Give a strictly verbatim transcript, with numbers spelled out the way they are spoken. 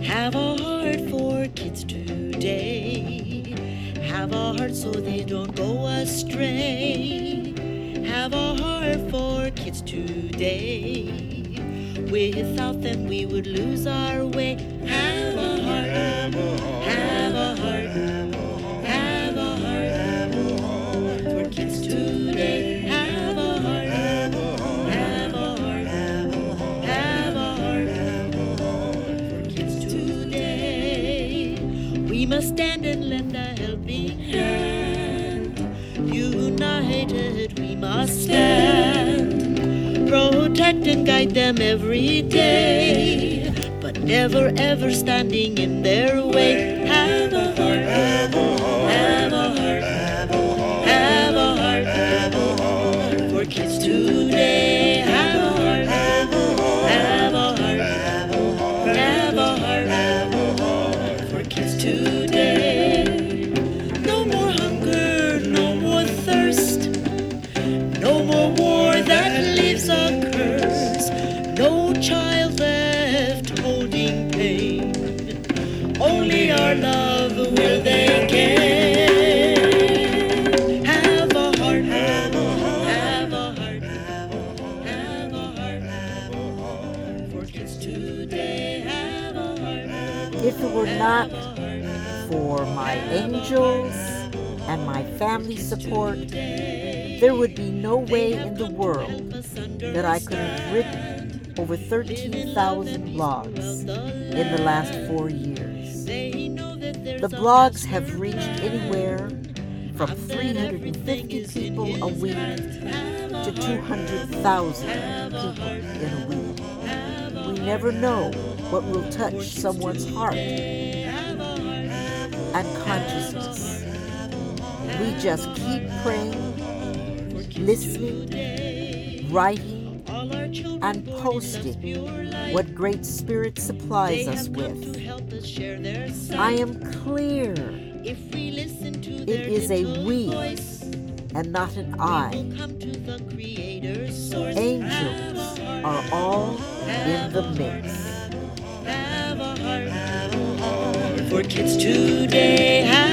Have a heart for kids today. Have a heart so they don't go astray. Have a heart for kids today. Without them we would lose our way. Have a heart, have a heart, have a heart, have a heart for kids today. Have a heart, have a heart, have a heart, have a heart for kids today. We must stand and lend a helping hand. United we must stand. Protect and guide them every day, but never ever standing in their way. Have a heart, have a heart, have a heart, have a heart, have a heart for kids today. Have a heart, have a heart, have a heart, have a heart, have a heart for kids today. No more hunger, no more thirst, no more war that leaves a curse. No child left holding pain. Only our love will they gain. Have a heart, have a heart, have a heart, have a heart, have a heart for kids today. Have a heart. If it were not for my angels and my family support, there would be no way in the world that I could have written over thirteen thousand blogs in the last four years. The blogs have reached anywhere from three hundred fifty people a week to two hundred thousand people in a week. We never know what will touch someone's heart and consciousness. We just keep praying, listening, writing, and posting what Great Spirit supplies us with. I am clear it is a we and not an I. Angels are all in the mix. Have a heart, have a heart for kids today.